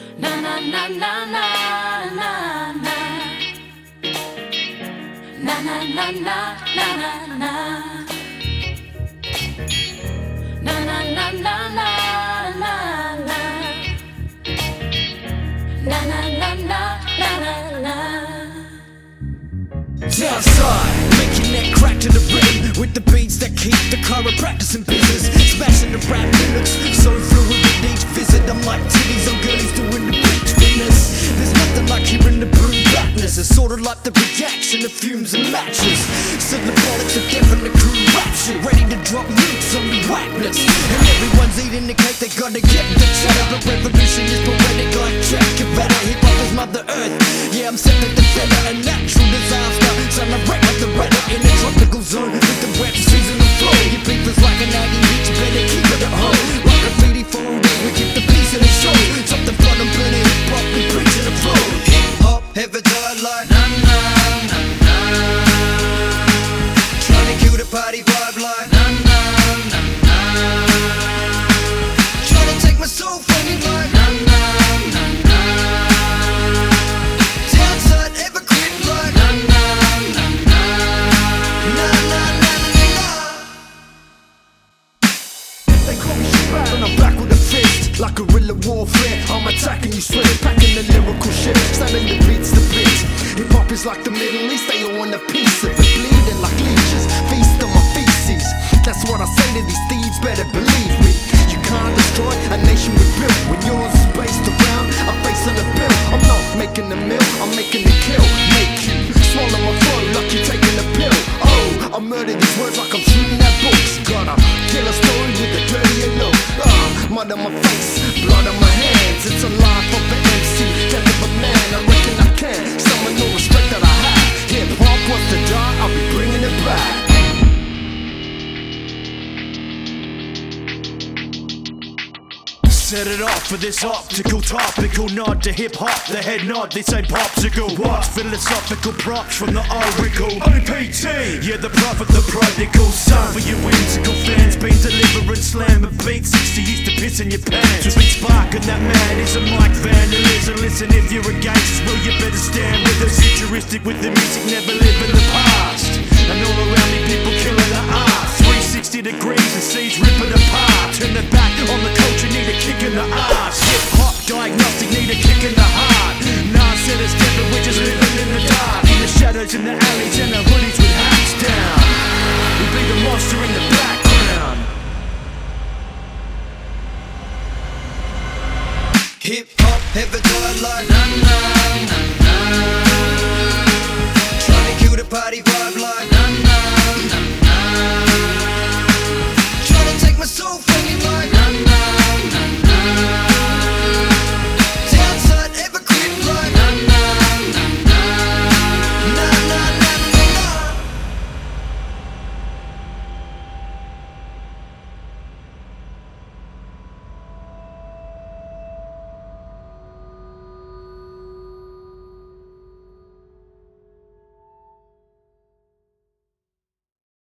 Na na na na na na na. Na na na na na na na. Na na na na na na na. Na na na na na na na. Downside, making that crack to the rhythm with the beats that keep the chiropractors in business. Smashing the rap lyrics, so fluid with each visit. I'm like titties on girlies doing the beach fitness. There's nothing like hearing the blue blackness. It's sort of like the reaction of fumes and matches. Syllabolics are different, the crew rap shit, ready to drop nukes on the whackness. And everyone's eating the cake, they gotta get the cheddar. The revolution is poetic like Jack Cavetta. Hip-hop is Mother Earth, yeah, I'm set the defender. A natural disaster, sound like wreck like the weather in a tropical zone with the wet seasonal flow. Your beef is like an aggie, you better keep it at home. Rock graffiti for a day, we keep the peace in the show. Something fun, I'm plenty hip-hop, we preaching the flow. Hip-hop, heavy died like na-na, na-na. Trying to kill the party vibe like na-na, na-na. Trying to take my soul from me like na-na, na-na. Downside ever creep like na-na, na-na. Na-na-na-na-na. They call me Shabbat and I'm back with a fist. Like guerrilla warfare, I'm attacking you straight, packing the lyrical shit, slamming the beats to bits. Hip-hop is like the Middle East, they all want a piece of it, bleeding like leeches, feast on my feces. That's what I say to these thieves, better believe me. You can't destroy a nation we built. When yours is based around a face on a bill. I'm not making a meal, I'm making a kill. Make you swallow my throat like you're taking a pill. Oh, I murder these words like I'm shooting at books. Gotta kill a story with a dirtier look. Mud on my face, blood on my hands. It's a life of an MC, death of a man. I reckon I can summon no respect that I have. Hip-hop wants to die, I'll be bringing it back. Set it off for this optical topical nod to hip-hop. The head nod, this ain't popsicle. What? Philosophical props from the oracle OPT, yeah, the prophet, the prodigal son. For you whimsical fans, been delivering slam of beats 60 used to piss in your pants. Just been sparking that man is a mic vandalism. Listen, if you're against us, well, you better stand with us. Futuristic with the music, never live in the past. And all around me, people killing the art. 360 degrees and seeds ripping apart. Turn the back on the culture, need a kick in the ass. Hip-hop diagnostic, need a kick in the heart. Nah, said it's different, we're just living in the dark. In the shadows, in the alleys, and the hoodies with hats down. We be the monster in the background. Hip-hop, heavy died like na-na, na-na. Trying to kill the party vibe like na-na.